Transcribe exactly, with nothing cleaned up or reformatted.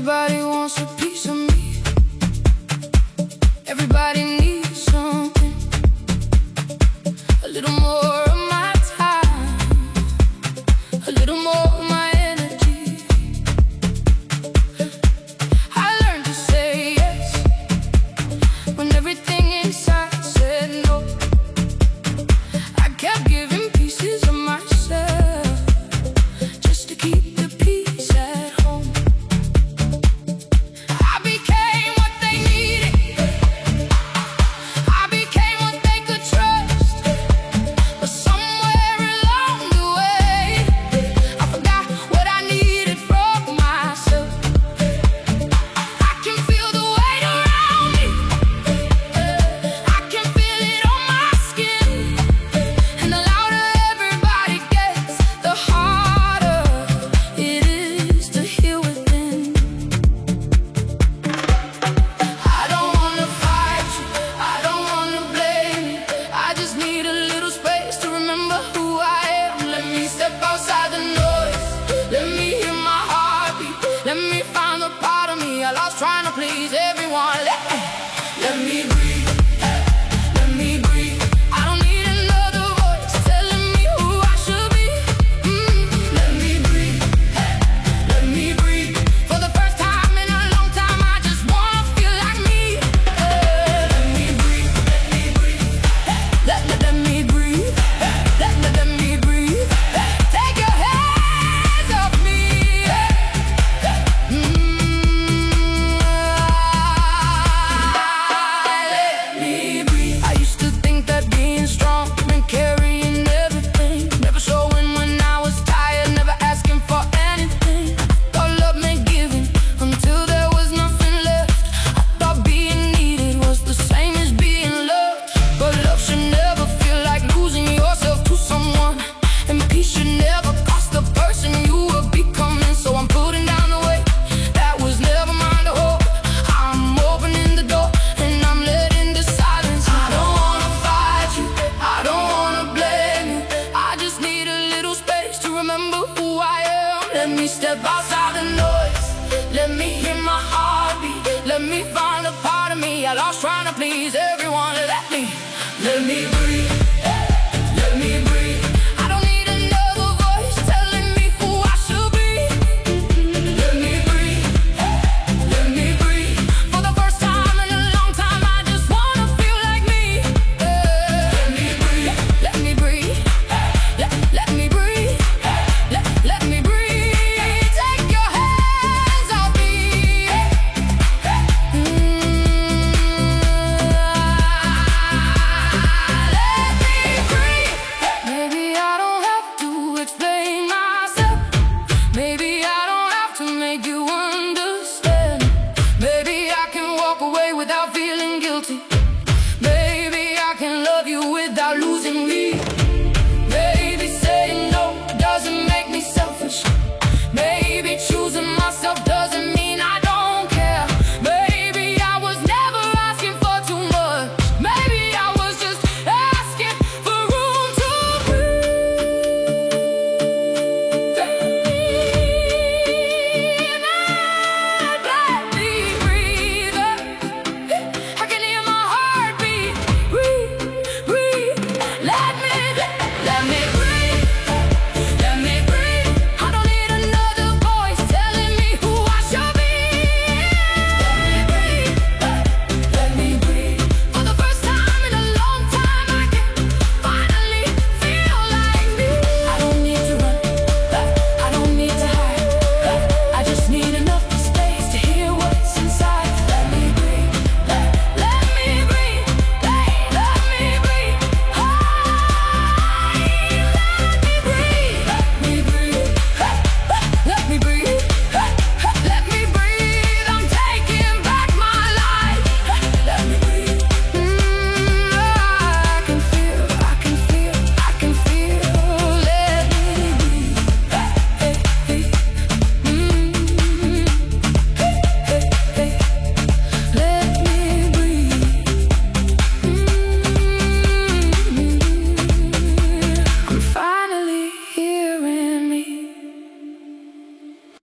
Everybody wants a piece of me. Everybody needs something. A little more of my time, a little more of my energy. I learned to say yes when everything inside said no. I kept giving pieces of myself just to keep the peace at home. I became what they needed. I became what they could trust. But somewhere along the way, I forgot what I needed from myself. I can feel the weight around me. I can feel it on my skin. And the louder everybody gets, the harder it is to heal within. I don't wanna fight you, I don't wanna blame you. I just need a little space to remember who I am. Let me step outside the noise, let me hear my heartbeat. Let me find the part of me I lost trying to please everyone. Let, let me breathe, let me breathe. I don't need another voice telling me who I should be. Mm, let me breathe, let me breathe. For the first time in a long time, I just wanna feel like me. Uh, let me breathe, let me breathe. Let, let, let me breathe. Let, let, let me breathe. Take your hands off me. Mm, let me breathe. I used to think that being strong meant carrying everything, never showing when I was tired, never asking for anything. Thought love meant giving until there was nothing left. I thought being needed was the same as being loved. But love should never feel like losing yourself to someone, and peace should never cost the person you were becoming. So I'm putting down the weight that was never mine to hold. I'm opening the door and I'm letting the silence in. I don't wanna fight you, I don't wanna blame you. I just need a little space to remember who I am. Let me step outside the noise, let me hear my heartbeat. Let me find a part of me I lost trying to please everyone. Let me, let me breathe, let me breathe. I don't need another voice telling me who I should be. Let me breathe, let me breathe. For the first time in a long time, I just wanna feel like me. Let me breathe, let me breathe. Let, let me breathe, let, let me breathe. Take your hands off me. Mm, let me breathe. Maybe I don't have to explain myself. Maybe I don't have to make you understand. Maybe I can walk away without